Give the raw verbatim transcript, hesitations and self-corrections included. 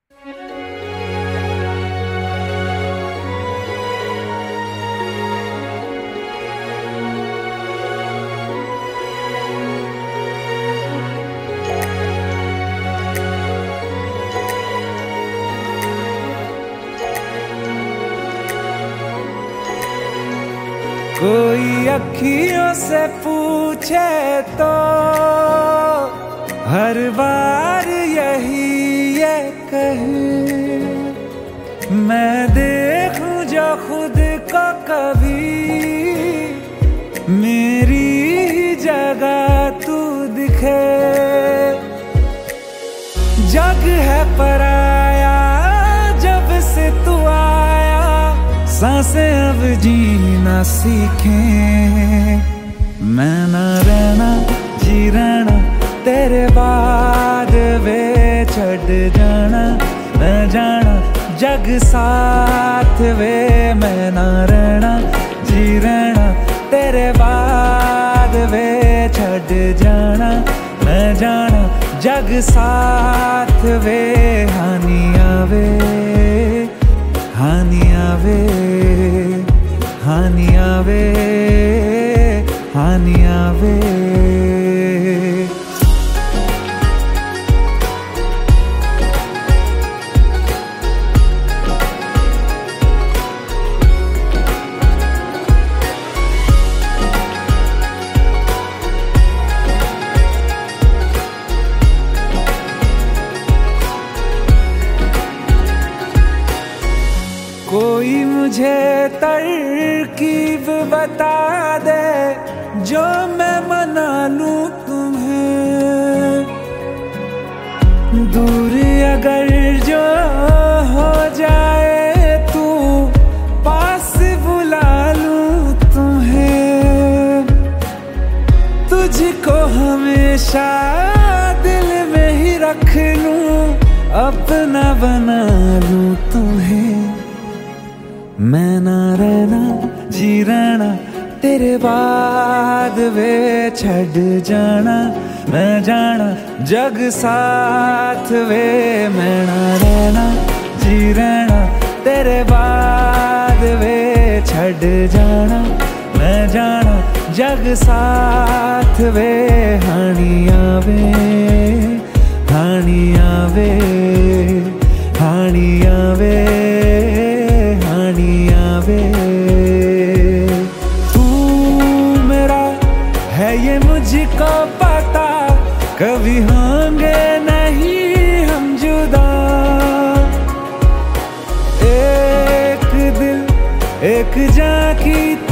कोई अखियों से पूछे तो हर बार यही ये कहे, मैं देखूं जो खुद को कभी मेरी ही जगह तू दिखे। जग है पराया जब से तू आया, सांसें अब जीना सीखें। मैं ना रहना जी रहना तेरे बाद वे छड़ जाना, मैं जाना जग साथ वे। मैं ना रहना जी रहना तेरे बाद वे छड़ जाना, मैं जाना जग साथ वे। हानि आवे हानि आवे हानि आवे हानि आवे। कोई मुझे तरकीब बता दे जो मैं मना लूं तुम्हें। दूर अगर जो हो जाए तू पास बुला लूं तुम्हें। तुझको हमेशा दिल में ही रख लूं, अपना बना लूं तुम्हें। मैं ना रहना जी रहना तेरे बाद वे छड़ जाना, मैं जाना जग साथ वे। मैं ना रहना जी रहना तेरे बाद वे छड़ जाना, मैं जाना जग साथ वे। हानि आवे हानि आवे हानि आवे हानि आवे। तू मेरा है ये मुझको पता, कभी होंगे नहीं हम जुदा। एक दिल एक जान की